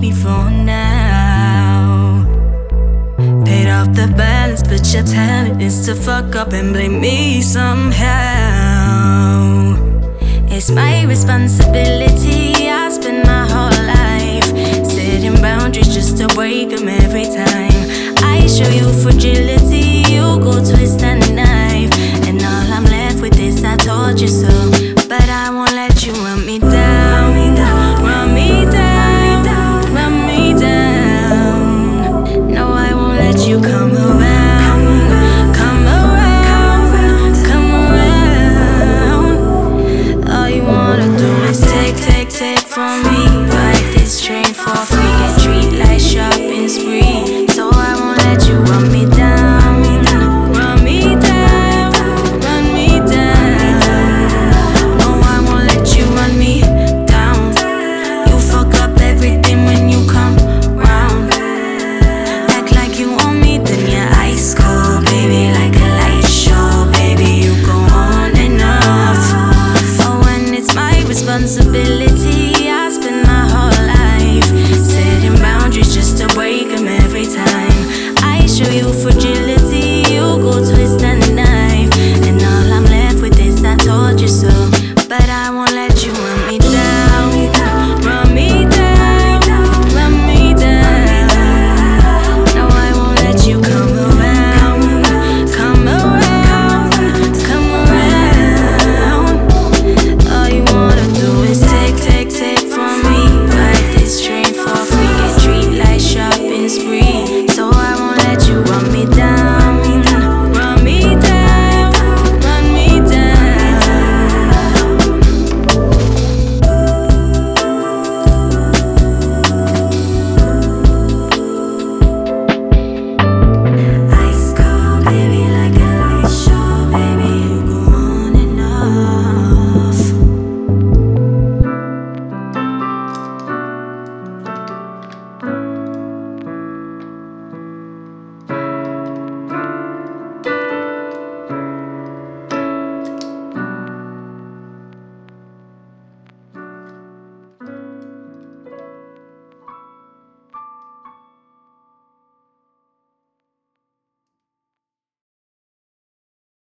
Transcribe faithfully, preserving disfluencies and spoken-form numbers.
me for now. Paid off the balance, but your talent is to fuck up and blame me somehow. It's my responsibility. I spend my whole life setting boundaries just to break them every time. I show you fragility, you go twist and knife, and all I'm left with is I told you so. But I won't let you run me down, run me down, run me down. No, I won't let you come around, come around, come around. All you wanna do is take, take, take from me. Ride this train for free, get treat like shopping spree. So I won't let you run me down, run me down, run me down. No, I won't let you run me down. You fuck up everything when you come round. Act like you own me, then you're ice cold, baby, like a light show. Baby, you go on and off. Oh, when it's my responsibility, I spend my whole life setting boundaries just to break them every time. I show you fragility.